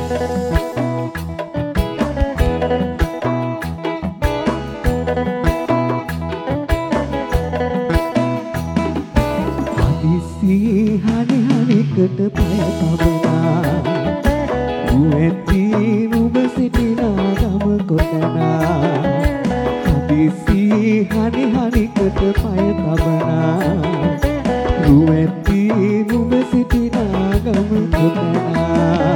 හදිසි හරි හරිකට පය තබනා රුවෙති නුඹ සිටිනා ගම කොටනා හදිසි හරි හරිකට පය තබනා රුවෙති නුඹ සිටිනා ගම කොටනා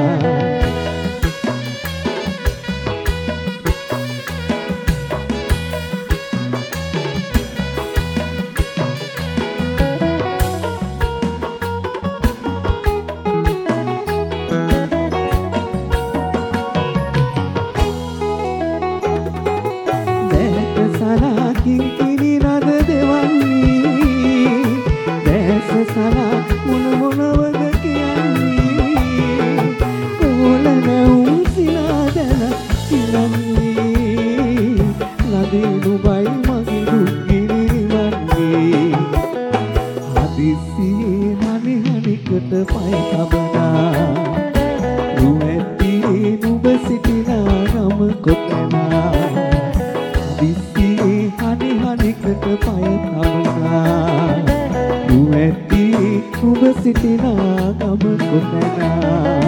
කිංකිණි රද දෙවන්නේ දැස සලා මොන මොනවද කියන්නේ කොල නැවුම් සිනාදන සිලන්නේ ලදී නුඹයි මගේ දුක්ගිනි නිවන්නේ හදිසි හනි හනිකට පය තබනා රුවැති නුඹ සිටිනා නම කොතනා හදිසි හනි හනිකට පය තබනා නුවැති නුඹ සිටිනා ගම කොතැනා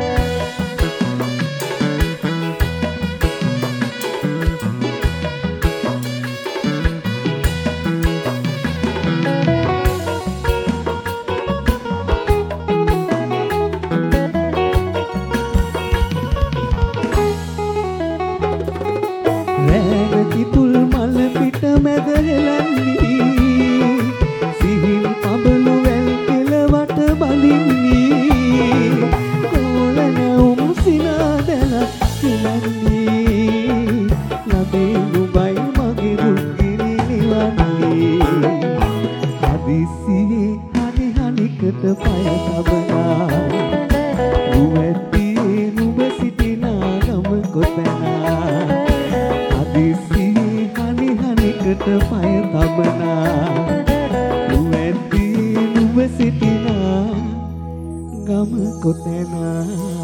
කිතුල් මල් පිට මැද හෙලන්නේ සිහින් පබළු වැල් කෙළවට බඳින්නේ කොල නැවුම් සිනාදැල සිලන්නේ ලබේ නුඹයි මගේ දුක්ගිනි නිවන්නේ හදිසි හනි හනිකට පය තබනා රුවැති නුඹ සිටිනා ගම කොතැනා හදිසි හනි හනිකට පය තබනා නුවැති නුඹ සිටිනා ගම කොතැනා